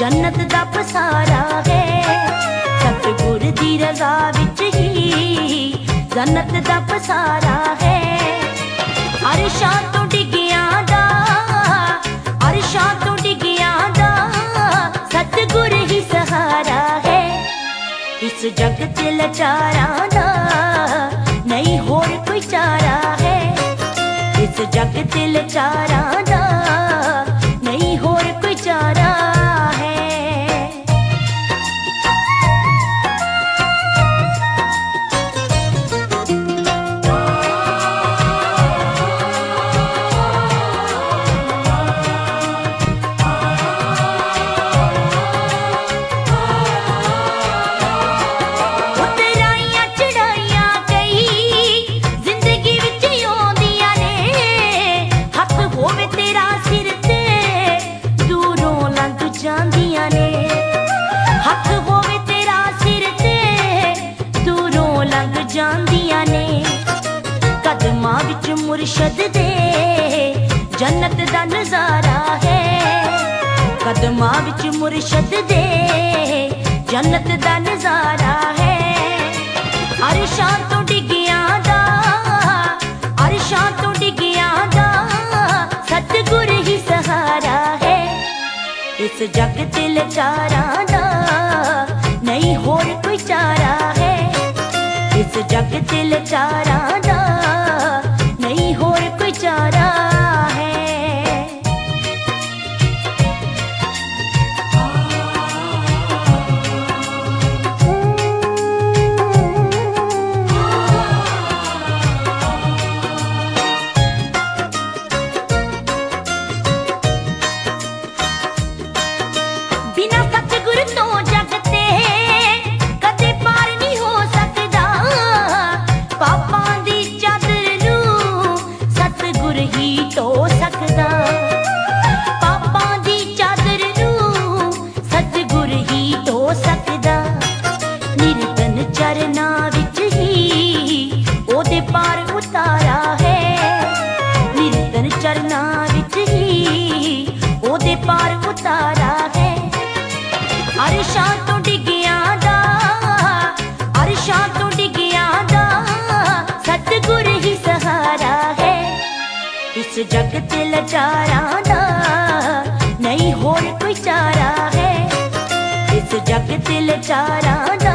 जन्नत दा पसारा है। सतगुर दी रज़ा विच ही जन्नत दा पसारा है। अरशां तो डिगियां दा, अरशां तो डिगियां दा सतगुर ही सहारा है। इस जग च लाचारां दा नहीं होर कोई चारा है। इस जग च लाचारां दा नहीं होर कोई चारा है। कदमां विच मुर्शद दे जन्नत दा नज़ारा है। कदमां विच मुर्शद दे जन्नत दा नज़ारा है। अरशां तो डिगियां दा, अरशां तो डिगियां दा सतगुर ही सहारा है। इस जग ते लाचारां दा नहीं होर कोई चारा है। इस जग ते लाचारां दा नहीं होर कोई चारा है। बिना सतगुर तो जग ते कदे पार नहीं हो सकदा। पापां दी चादर नूं सतगुर ही धो सकदा। पापां दी चादर नूं सतगुर ही धो सकदा। निर्धन चरनां विच ही ओदे पार उतारा है। निर्धन चरनां विच ही ओदे पार उतारा है। अरशां तो डिगियां दा, अरशां तो डिगियां दा सतगुर ही सहारा है। इस जग ते लाचारां दा नहीं होर कोई चारा है। इस जग ते लाचारां दा